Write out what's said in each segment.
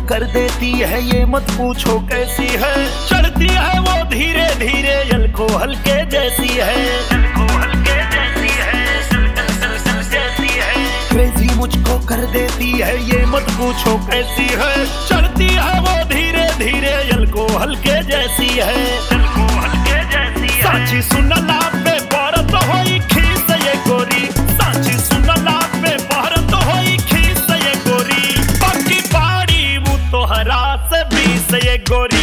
कर देती है ये मत पूछो कैसी है। चढ़ती है वो धीरे धीरे को हल्के जैसी है, क्रेजी मुझको कर देती है ये मत पूछो कैसी है। चढ़ती है वो धीरे धीरे को हल्के जैसी है, साची सुनला पे परत होई खीस ये गोरी, साची सुनला पे परत होई खीस ये गोरी, बाकी पाड़ी वो तोहरा से बीस ये गोरी।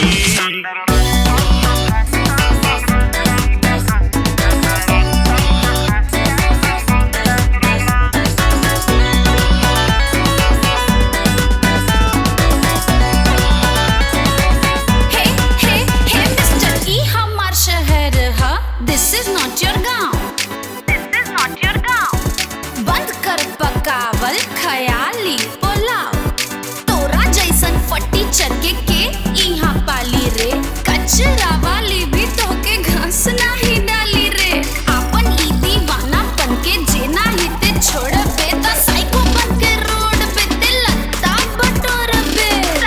This is not your गाँव, this is not your गाँव। बंद कर पकावल खयाली पुलाव, तोरा जैसन फटी चरके के इहाँ पाली रे, कचरा वाली भी तोके घास नाही डाली रे। आपन ई दीवाना बन के जेना ही ते छोड़बे त साइको बन के रोड पे ते लत्ता बटोरबे।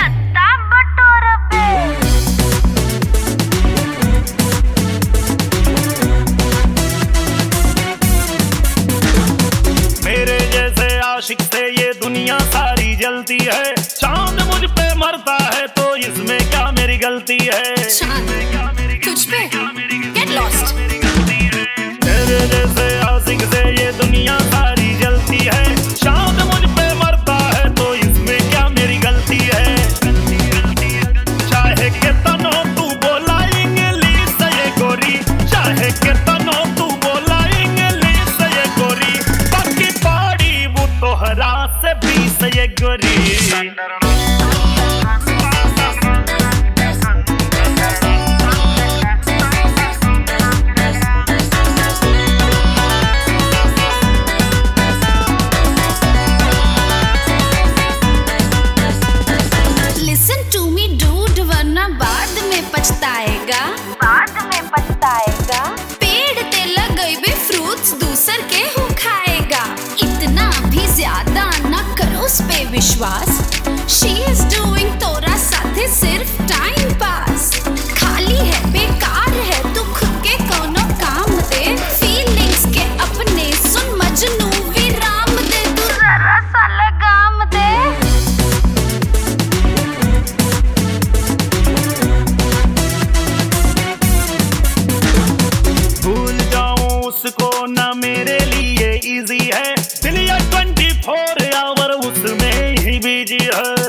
मेरे जैसे आशिक से ये दुनिया सारी जलती है, चांद मुझ पे मरता है तो इसमें क्या मेरी गलती है। चांद तुझ पे गेट लॉस्ट। मेरे जैसे आशिक से ये दुनिया सारी जलती है, चांद मुझ पे मरता है तो इसमें क्या मेरी गलती है। चाहे के तनो तू बोला इंग्लिश ये गोरी, चाहे के तनो तू बोला इंग्लिश ये गोरी, बाकी पाड़ी वो तोहरा से बीस ये गोरी। बाद में पछताएगा, बाद में पछताएगा। पेड़ ते लगइबे फ्रूट्स दूसर के हूँ खाएगा, इतना भी ज्यादा न करो उस पे विश्वास। She is doing तोरा साथे सिर्फ टाइम पास, खाली है बेकार है तू खुद के कोनो काम दे। फीलिंग्स के अपने सुन मजनू विराम दे, तू जरा सा लगाम दे। भूल जाऊं उसको ना मेरे लिए इजी है, दिल ये 24 आवर उसमें ही बिजी है।